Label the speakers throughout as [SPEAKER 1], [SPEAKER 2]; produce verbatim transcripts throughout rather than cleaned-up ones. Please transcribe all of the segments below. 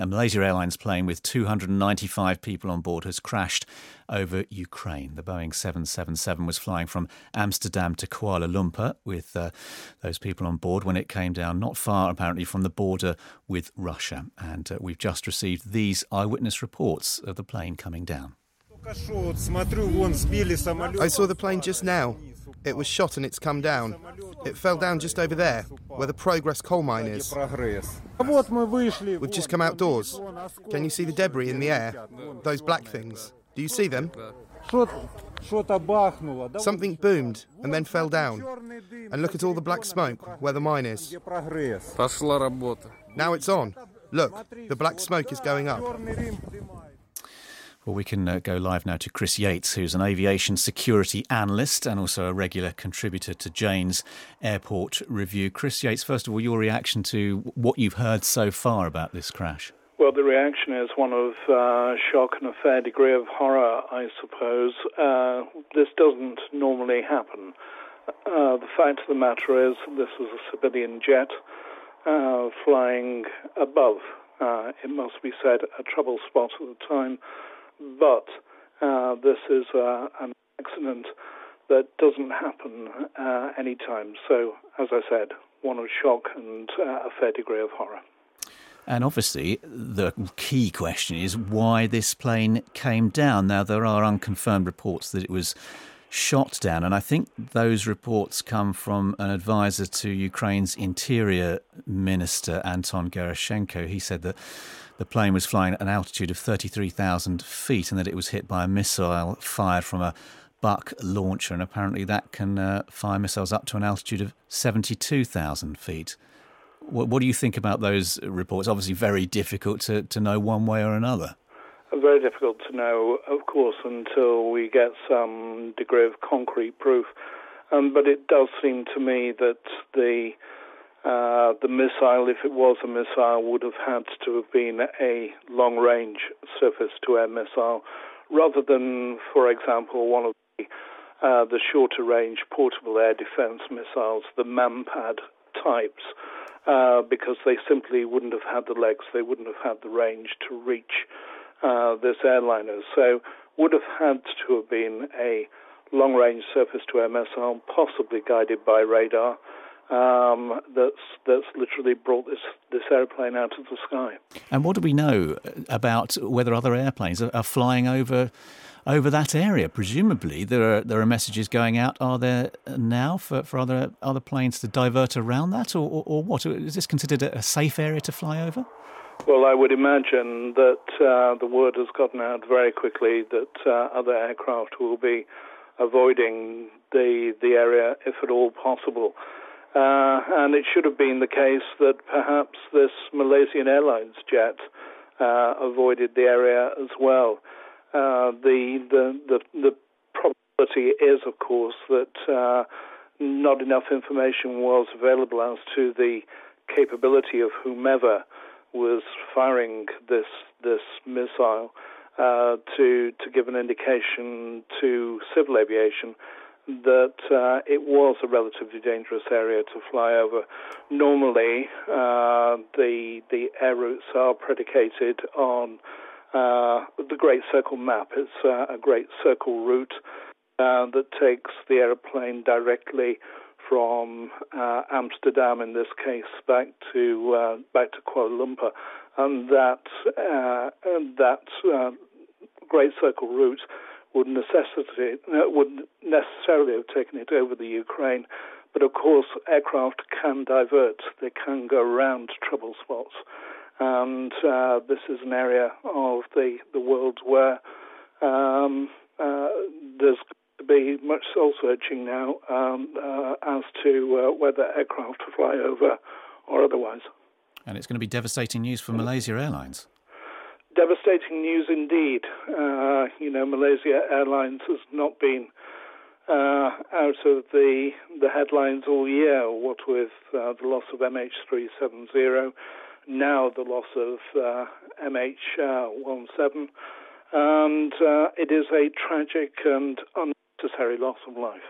[SPEAKER 1] A Malaysia Airlines plane with two hundred ninety-five people on board has crashed over Ukraine. The Boeing seven seventy-seven was flying from Amsterdam to Kuala Lumpur with uh, those people on board when it came down not far, apparently, from the border with Russia. And uh, we've just received these eyewitness reports of the plane coming down.
[SPEAKER 2] I saw the plane just now. It was shot and it's come down. It fell down just over there, where the Progress coal mine is. We've just come outdoors. Can you see the debris in the air? Those black things. Do you see them? Something boomed and then fell down. And look at all the black smoke where the mine is. Now it's on. Look, the black smoke is going up.
[SPEAKER 1] Well, we can uh, go live now to Chris Yates, who's an aviation security analyst and also a regular contributor to Jane's Airport Review. Chris Yates, first of all, your reaction to what you've heard so far about this crash?
[SPEAKER 3] Well, the reaction is one of uh, shock and a fair degree of horror, I suppose. Uh, this doesn't normally happen. Uh, the fact of the matter is this was a civilian jet uh, flying above, uh, it must be said, a trouble spot at the time. But uh, this is uh, an accident that doesn't happen uh, any time. So, as I said, one of shock and uh, a fair degree of horror.
[SPEAKER 1] And obviously, the key question is why this plane came down. Now, there are unconfirmed reports that it was shot down, and I think those reports come from an advisor to Ukraine's Interior Minister, Anton Gerashenko. He said that the plane was flying at an altitude of thirty-three thousand feet and that it was hit by a missile fired from a Buck launcher, and apparently that can uh, fire missiles up to an altitude of seventy-two thousand feet. What, what do you think about those reports? Obviously very difficult to, to know one way or another.
[SPEAKER 3] Very difficult to know, of course, until we get some degree of concrete proof. Um, but it does seem to me that the uh, the missile, if it was a missile, would have had to have been a long-range surface-to-air missile, rather than, for example, one of the, uh, the shorter-range portable air defense missiles, the MANPAD types, uh, because they simply wouldn't have had the legs, they wouldn't have had the range to reach Uh, this airliner. So would have had to have been a long-range surface-to-air missile, possibly guided by radar, um, that's that's literally brought this, this airplane out of the sky.
[SPEAKER 1] And what do we know about whether other airplanes are, are flying over over that area? Presumably there are there are messages going out. Are there now for, for other other planes to divert around that, or, or, or what? Is this considered a safe area to fly over?
[SPEAKER 3] Well, I would imagine that uh, the word has gotten out very quickly that uh, other aircraft will be avoiding the the area if at all possible. Uh, and it should have been the case that perhaps this Malaysian Airlines jet uh, avoided the area as well. Uh, the, the the the probability is, of course, that uh, not enough information was available as to the capability of whomever was firing this this missile uh, to to give an indication to civil aviation that uh, it was a relatively dangerous area to fly over. Normally, uh, the the air routes are predicated on uh, the Great Circle map. It's uh, a Great Circle route uh, that takes the airplane directly from uh, Amsterdam, in this case, back to uh, back to Kuala Lumpur, and that uh, and that uh, Great Circle route would necessitate uh, would necessarily have taken it over the Ukraine, but of course, aircraft can divert; they can go around trouble spots, and uh, this is an area of the the world where um, uh, there's be much soul searching now um, uh, as to uh, whether aircraft fly over or otherwise.
[SPEAKER 1] And it's going to be devastating news for Malaysia Airlines.
[SPEAKER 3] Devastating news indeed. Uh, you know, Malaysia Airlines has not been uh, out of the the headlines all year, what with uh, the loss of M H three seventy, now the loss of uh, M H seventeen, and uh, it is a tragic and unnecessary loss of life.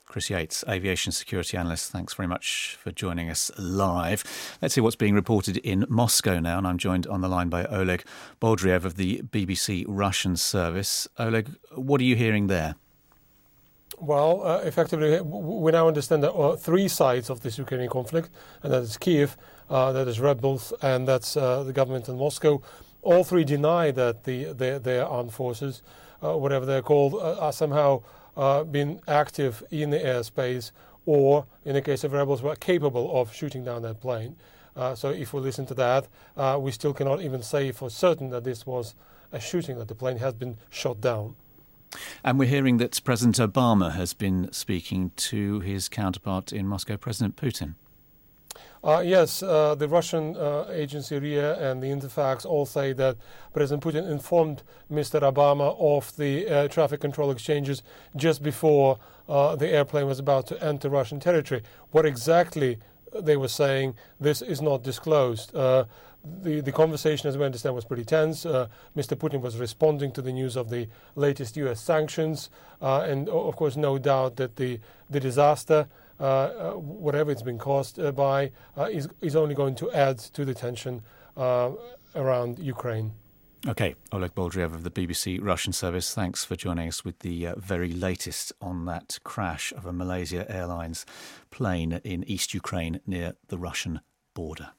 [SPEAKER 1] Chris Yates, aviation security analyst, thanks very much for joining us live. Let's see what's being reported in Moscow now, and I'm joined on the line by Oleg Boldriev of the B B C Russian service. Oleg, what are you hearing there?
[SPEAKER 4] Well, uh, effectively, we now understand there are three sides of this Ukrainian conflict, and that is Kiev, uh, that is rebels, and that's uh, the government in Moscow. All three deny that the their, their armed forces, uh, whatever they're called, uh, are somehow Uh, been active in the airspace, or in the case of rebels, were capable of shooting down that plane. Uh, so if we listen to that, uh, we still cannot even say for certain that this was a shooting, that the plane has been shot down.
[SPEAKER 1] And we're hearing that President Obama has been speaking to his counterpart in Moscow, President Putin.
[SPEAKER 4] Uh, yes, uh, the Russian uh, agency R I A and the Interfax all say that President Putin informed Mister Obama of the uh, traffic control exchanges just before uh, the airplane was about to enter Russian territory. What exactly they were saying, this is not disclosed. Uh, the, the conversation, as we understand, was pretty tense. Uh, Mister Putin was responding to the news of the latest U S sanctions, uh, and of course no doubt that the, the disaster, Uh, uh, whatever it's been caused uh, by, uh, is, is only going to add to the tension uh, around Ukraine.
[SPEAKER 1] OK, Oleg Boldriev of the B B C Russian service, thanks for joining us with the uh, very latest on that crash of a Malaysia Airlines plane in East Ukraine near the Russian border.